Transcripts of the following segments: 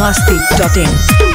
biharmasti.in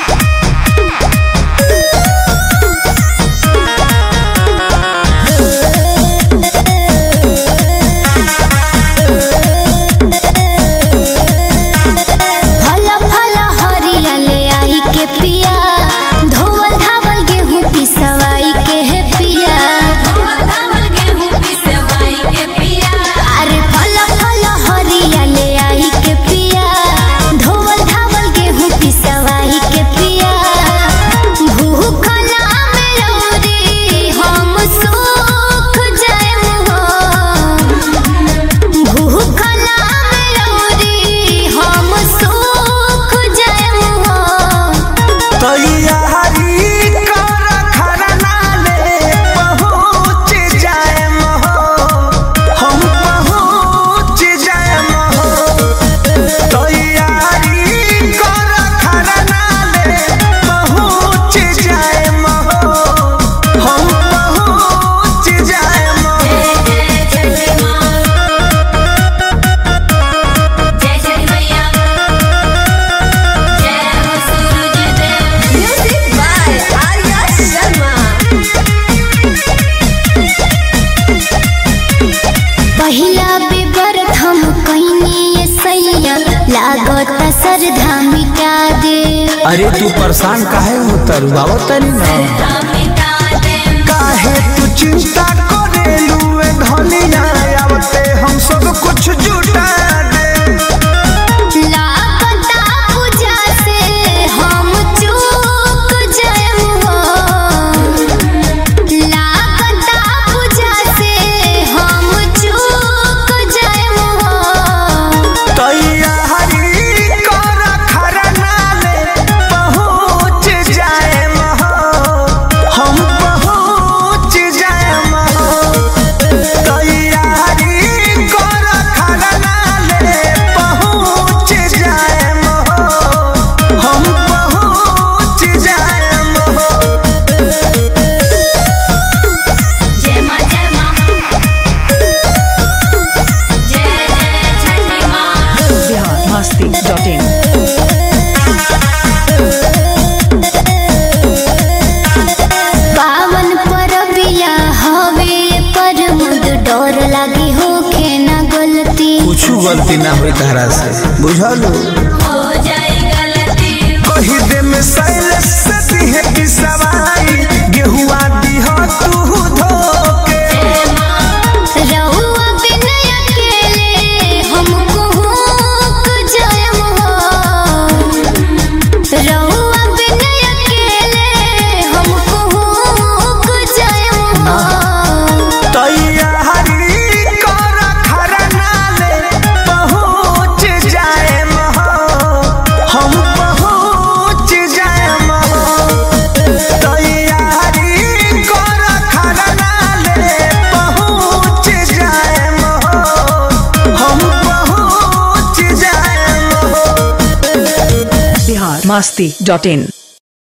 अरे तू परेशान काहे होता रुआवत तनी ना काहे तू चिंता करेलू ए धनिया आवते हम सब कुछ जुटा दे लागता पूजा से हम चूक जाएमो लागता पूजा से हम चूक जाएमो तैयारी कर खरना ले पहुंच जाए हम पहुंच जाए तैयारी कर खरना ले पहुंच जाए हम पहुंच जाए जय मां जय मां जय जय छठी मां biharmasti.in पावन परबिया हवे पर मुद डर लागी होखे ना गलती कुछ गलती ना हुई तारा से बुझलो हो जाई गलती कही दे में साइलेंस से दिहे की सवाई गेहुआ दिह तू धोके रहुआ बिन अकेले हमको हुक जाएमो रहुआ बिन अकेले हमको हुक जाएमो तैयारी कर खरना ले पहुंच जाए हम पहुंच जाए तैयारी कर खरना ले पहुंच जाए हम पहुंच जाए biharmasti.in